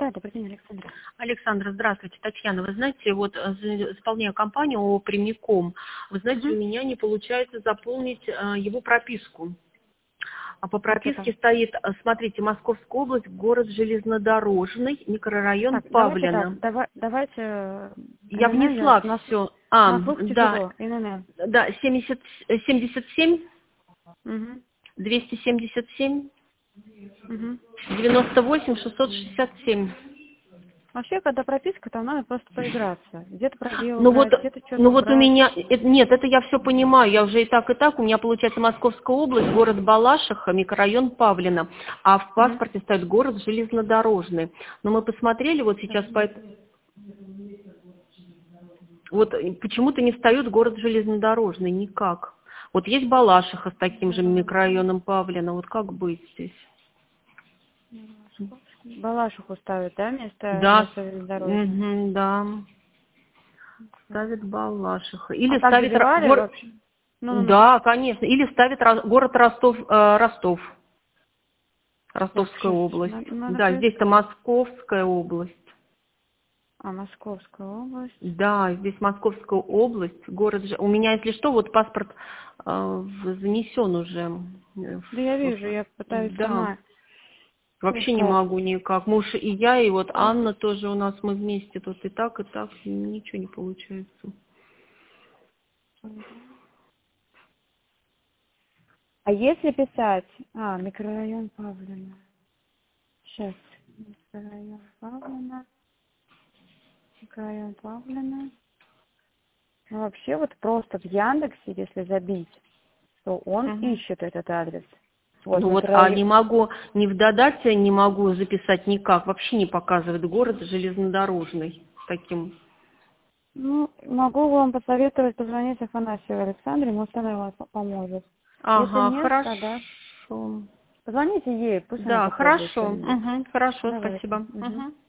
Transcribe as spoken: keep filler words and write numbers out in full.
Да, добрый день, Александра. Александра, здравствуйте. Татьяна, вы знаете, вот э, за- исполняю компанию ООО «Прямиком». Вы знаете, Угу. у меня не получается заполнить э, его прописку. А по Как прописке это? стоит, э, смотрите, Московская область, город Железнодорожный, микрорайон Так, давайте так, Павлино. давай, давайте э, Я ИНН, я внесла с, на, все. с А, на слух да, тяжело, ИНН. да, семьдесят, э, семьдесят семь, Угу. двести семьдесят семь, Угу. девяносто восемь, шестьсот шестьдесят семь. Вообще, когда прописка, там надо просто поиграться. Где-то пробел Ну вот, убрать, где-то что-то ну вот у убрать. меня, э, нет, это я все понимаю, я уже и так, и так, у меня получается Московская область, город Балашиха, микрорайон Павлино, а в Угу. паспорте стоит город Железнодорожный. Но мы посмотрели вот Так, сейчас по эт- вот э, почему-то не встает город Железнодорожный, никак. Вот есть Балашиха с таким же микрорайоном Павлино, вот как быть здесь? Балашиху ставят, да, вместо, Да, вместо железнодорожного? мгм, да, ставит Балашиха. А Или так ставит Ро- забивали гор- вообще? Ну-ну-ну. Да, конечно. Или ставит Ро- город Ростов, э, Ростов, Так, Ростовская сейчас, область. надо, надо Да, поискать. здесь-то Московская область. А, Московская область. Да, здесь Московская область, город. Ж- У меня, если что, вот паспорт э, в- занесен уже. э, Да я в- вижу, я пытаюсь Да, сама вообще не искать. могу никак. Муж и я, и вот Анна тоже у нас, мы вместе тут и так, и так, ничего не получается. А если писать... А, микрорайон Павлина. Сейчас. Микрорайон Павлина. Микрорайон Павлина. Ну, вообще, вот просто в Яндексе, если забить, то он Мгм. ищет этот адрес. Вот, Ну вот, а не микрорайон... могу, не в додате не могу записать никак, вообще не показывает город железнодорожный таким. Ну, могу вам посоветовать позвонить Афанасьевой Александре, может, она вам по- поможет. Если Ага, нет, тогда хорошо. позвоните ей, пусть она Да, попробует хорошо. что-нибудь. Угу, хорошо, Давайте. спасибо. Мгм. Угу.